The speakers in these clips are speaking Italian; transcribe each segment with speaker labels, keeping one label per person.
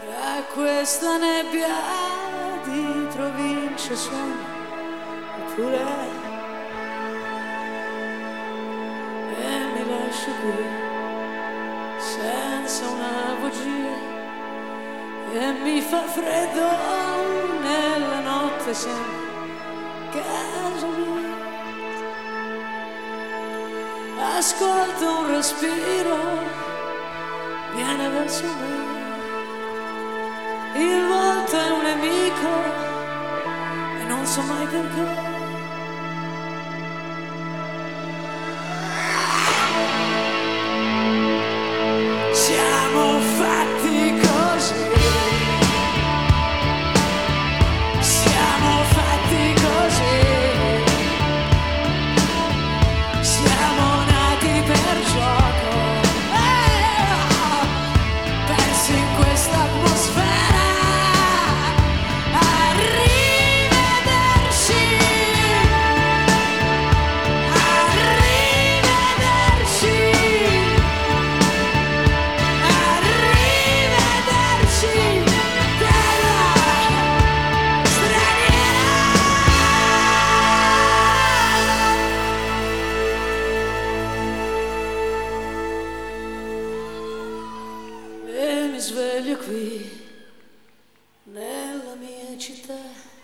Speaker 1: Tra questa nebbia di provincia sono, oppure e mi lascio qui senza una bugia e mi fa freddo nella notte sempre casa mia. Ascolto un respiro, viene verso me. Il volto è un nemico e non so mai perché. Siamo fatti così. Siamo fatti così. Siamo nati per gioco. Persi in questa atmosfera. Mi sveglio qui nella mia città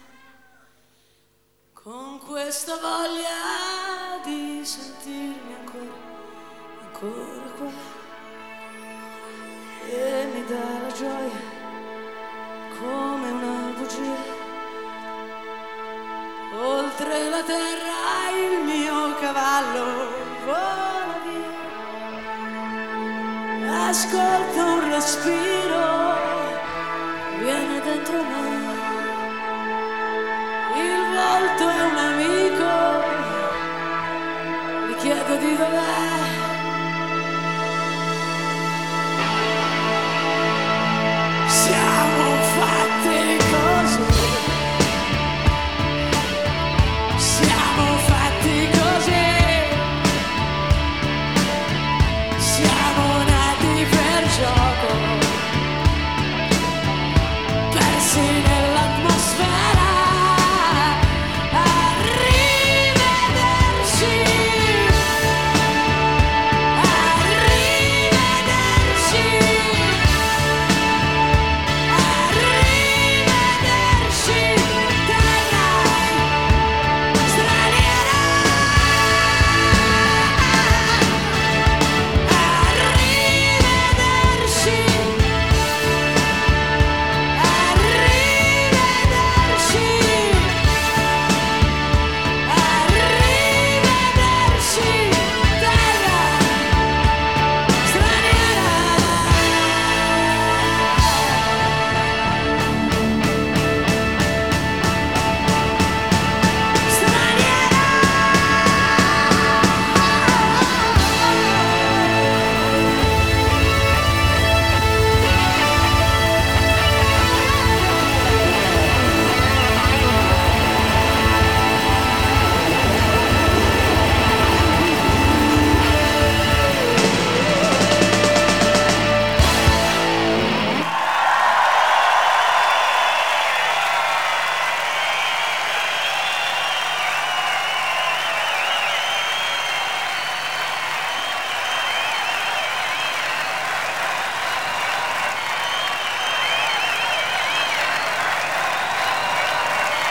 Speaker 1: con questa voglia di sentirmi ancora qua e mi dà la gioia come una bugia. Oltre la terra il mio cavallo vola via. Ascolto un respiro,